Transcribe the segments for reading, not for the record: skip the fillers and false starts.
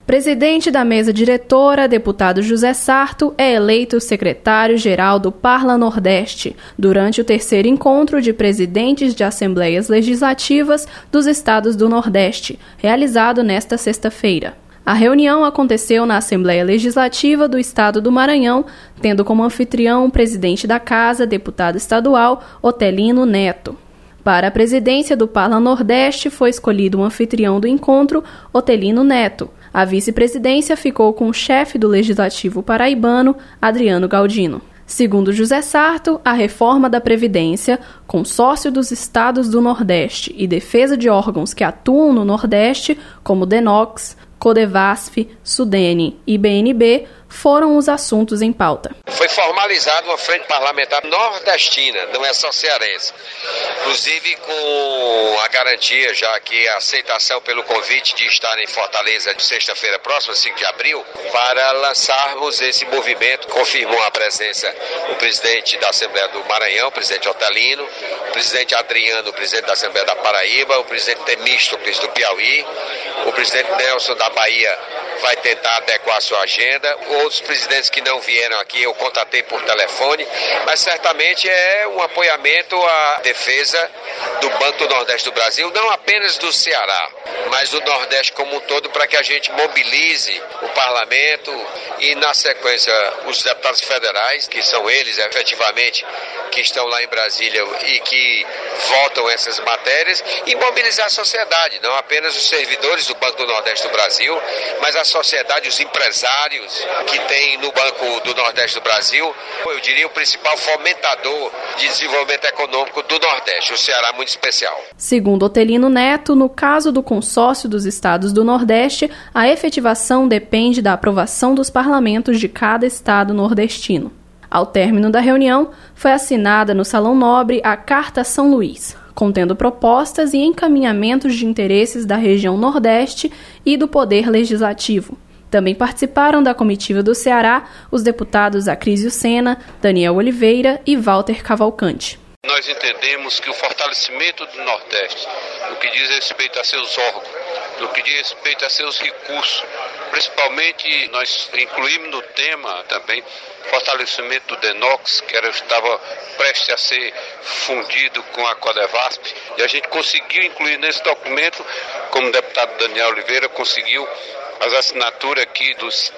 Presidente da mesa diretora, deputado José Sarto, é eleito secretário-geral do Parla Nordeste durante o terceiro encontro de presidentes de assembleias legislativas dos estados do Nordeste, realizado nesta sexta-feira. A reunião aconteceu na Assembleia Legislativa do Estado do Maranhão, tendo como anfitrião o presidente da Casa, deputado estadual Otelino Neto. Para a presidência do Parla Nordeste foi escolhido o anfitrião do encontro, Otelino Neto. A vice-presidência ficou com o chefe do Legislativo paraibano, Adriano Galdino. Segundo José Sarto, a reforma da Previdência, consórcio dos estados do Nordeste e defesa de órgãos que atuam no Nordeste, como DENOX, Codevasf, Sudene e BNB, foram os assuntos em pauta. Foi formalizada uma frente parlamentar nordestina, não é só cearense. Inclusive com a garantia, já que a aceitação pelo convite de estar em Fortaleza de sexta-feira próxima, 5 de abril, para lançarmos esse movimento. Confirmou a presença o presidente da Assembleia do Maranhão, o presidente Otelino, o presidente Adriano, o presidente da Assembleia da Paraíba, o presidente Temístocles do Piauí, o presidente Nelson da Bahia vai tentar adequar a sua agenda. Outros presidentes que não vieram aqui eu contatei por telefone, mas certamente é um apoiamento à defesa do Banco do Nordeste do Brasil, não apenas do Ceará, mas do Nordeste como um todo, para que a gente mobilize o parlamento e, na sequência, os deputados federais, que são eles efetivamente que estão lá em Brasília e que votam essas matérias, e mobilizar a sociedade, não apenas os servidores do Banco do Nordeste do Brasil, mas a sociedade, os empresários que tem no Banco do Nordeste do Brasil, eu diria o principal fomentador de desenvolvimento econômico do Nordeste, o Ceará muito especial. Segundo Otelino Neto, no caso do consórcio dos estados do Nordeste, a efetivação depende da aprovação dos parlamentos de cada estado nordestino. Ao término da reunião, foi assinada no Salão Nobre a Carta São Luís, contendo propostas e encaminhamentos de interesses da região Nordeste e do Poder Legislativo. Também participaram da comitiva do Ceará os deputados Acrísio Sena, Daniel Oliveira e Walter Cavalcante. Nós entendemos que o fortalecimento do Nordeste, no que diz respeito a seus órgãos, no que diz respeito a seus recursos, principalmente nós incluímos no tema também fortalecimento do DENOX, que estava prestes a ser fundido com a Codevasf, e a gente conseguiu incluir nesse documento, como o deputado Daniel Oliveira conseguiu, as assinaturas aqui dos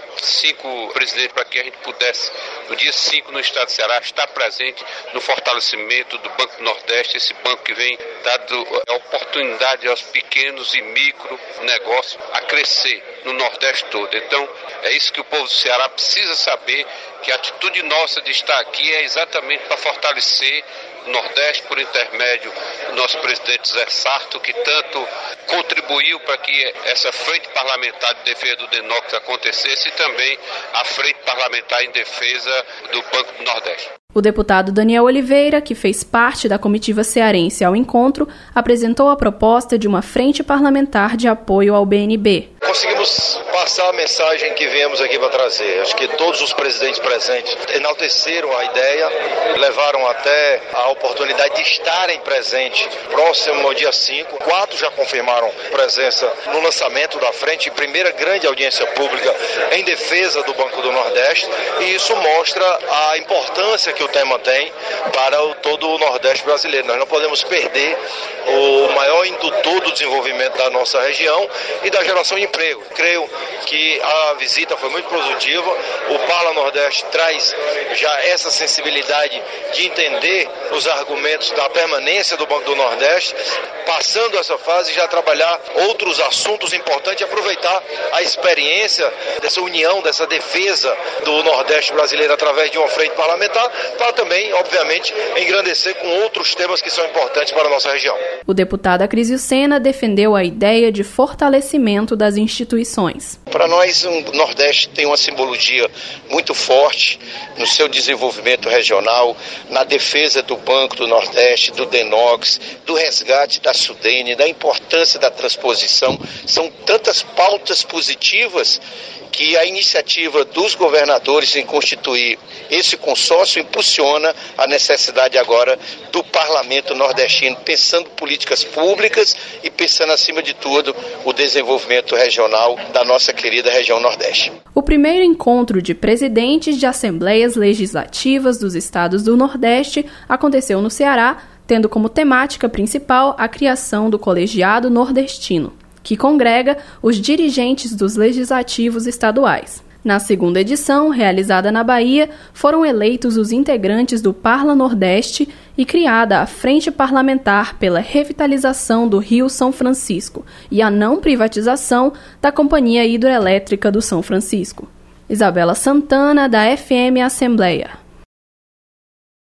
5 presidentes, para que a gente pudesse, no dia 5 no estado do Ceará, estar presente no fortalecimento do Banco do Nordeste, esse banco que vem dando a oportunidade aos pequenos e micro negócios a crescer no Nordeste todo. Então, é isso que o povo do Ceará precisa saber, que a atitude nossa de estar aqui é exatamente para fortalecer o Nordeste por intermédio do nosso presidente Zé Sarto, que tanto contribuiu para que essa frente parlamentar de defesa do DENOX acontecesse, e também a frente parlamentar em defesa do Banco do Nordeste. O deputado Daniel Oliveira, que fez parte da comitiva cearense ao encontro, apresentou a proposta de uma frente parlamentar de apoio ao BNB. Conseguimos passar a mensagem que viemos aqui para trazer. Acho que todos os presidentes presentes enalteceram a ideia, levaram até a oportunidade de estarem presentes próximo ao dia 5. 4 já confirmaram presença no lançamento da frente, primeira grande audiência pública em defesa do Banco do Nordeste, e isso mostra a importância que o tema tem para todo o Nordeste brasileiro. Nós não podemos perder o maior indutor do desenvolvimento da nossa região e da geração de emprego. Creio que a visita foi muito produtiva. O Parla Nordeste traz já essa sensibilidade de entender os argumentos da permanência do Banco do Nordeste, passando essa fase já trabalhar outros assuntos importantes e aproveitar a experiência dessa união, dessa defesa do Nordeste brasileiro através de uma frente parlamentar, para também, obviamente, engrandecer com outros temas que são importantes para a nossa região. O deputado Acrísio Sena defendeu a ideia de fortalecimento das instituições. Para nós, o Nordeste tem uma simbologia muito forte no seu desenvolvimento regional, na defesa do Banco do Nordeste, do DENOX, do resgate da Sudene, da importância da transposição. São tantas pautas positivas que a iniciativa dos governadores em constituir esse consórcio impulsiona a necessidade agora do Parlamento nordestino, pensando políticas públicas e pensando, acima de tudo, o desenvolvimento regional da nossa querida região Nordeste. O primeiro encontro de presidentes de assembleias legislativas dos estados do Nordeste aconteceu no Ceará, tendo como temática principal a criação do Colegiado Nordestino, que congrega os dirigentes dos legislativos estaduais. Na segunda edição, realizada na Bahia, foram eleitos os integrantes do Parla Nordeste e criada a Frente Parlamentar pela Revitalização do Rio São Francisco e a não privatização da Companhia Hidroelétrica do São Francisco. Isabela Santana, da FM Assembleia.